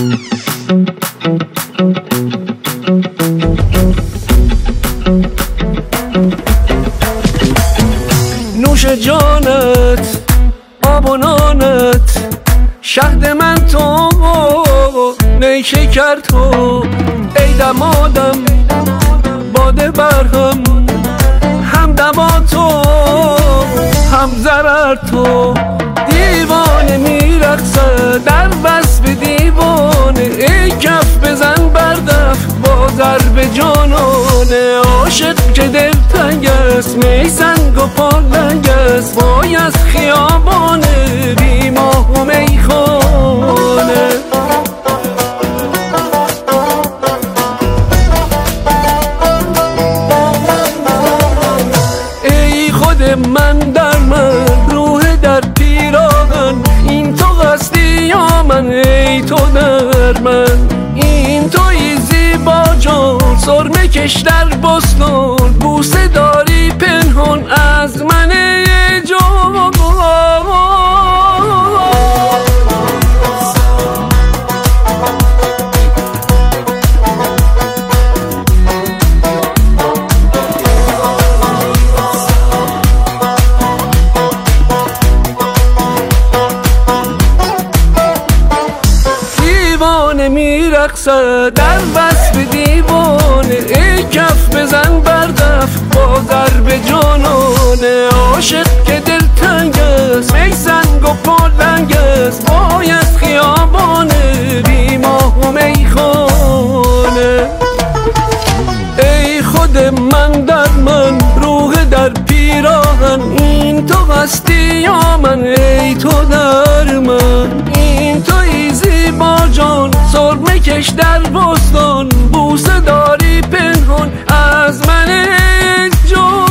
نوش جانت آب و نانت شهد من تو نیشکر تو ای دمادم باده برهم هم دوا تو هم ضرر تو دیوانه میرقصه در وصف دیوانه ای کف بزن بردف با ضرب جانانه عاشق که دلتنگ است می سنگ و پالنگ است وای از خیابانه بی ماه و میخانه ای خود من در من روح در پیراهن این تو هستی یا من ای تو در من این توی زیبا جان سرمه کش در بستان بوسه داری پنهان از من ای جان میرقصه در وصف دیوانه ای کف بزن بردف با ضرب جانانه عاشق که دلتنگ است می سنگ و پالنگ است وای از خیابانه بی ماه و میخانه ای خود من در من روح در پیراهن این تو هستی یا من ای تو در من این توی زیبا جان سرمه کش در بستان بوسه داری پنهان از من ای جان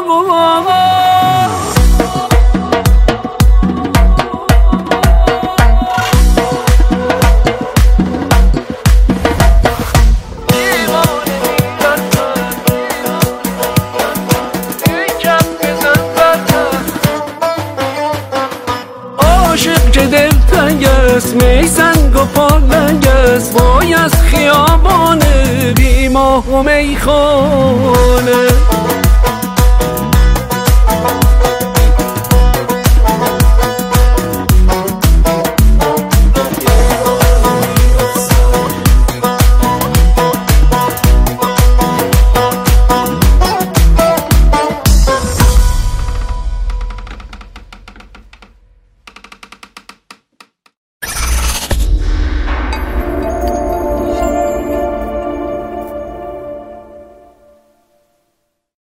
عاشق که دلتنگ است می سنگ و پالنگ است وای از خیابانه بی ماه و میخانه